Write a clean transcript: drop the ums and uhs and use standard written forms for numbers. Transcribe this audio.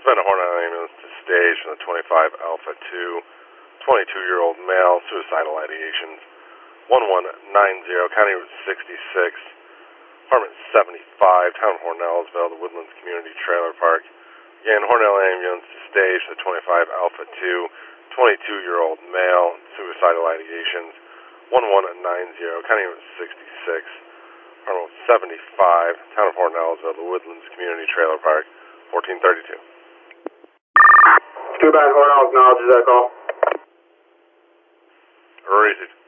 a Hornet ambulance to stage in the 25 Alpha 2, 22-year-old male, suicidal ideations, 1190, County Route 66, Apartment 75, Town of Hornellsville, the Woodlands Community Trailer Park. Again, Hornell ambulance to stage the 25 Alpha 2, 22-year-old male, suicidal ideations, 1190, County Route 66, Apartment 75, Town of Hornellsville, the Woodlands Community Trailer Park, 1432. Scuba and Hornell acknowledges that call. Received.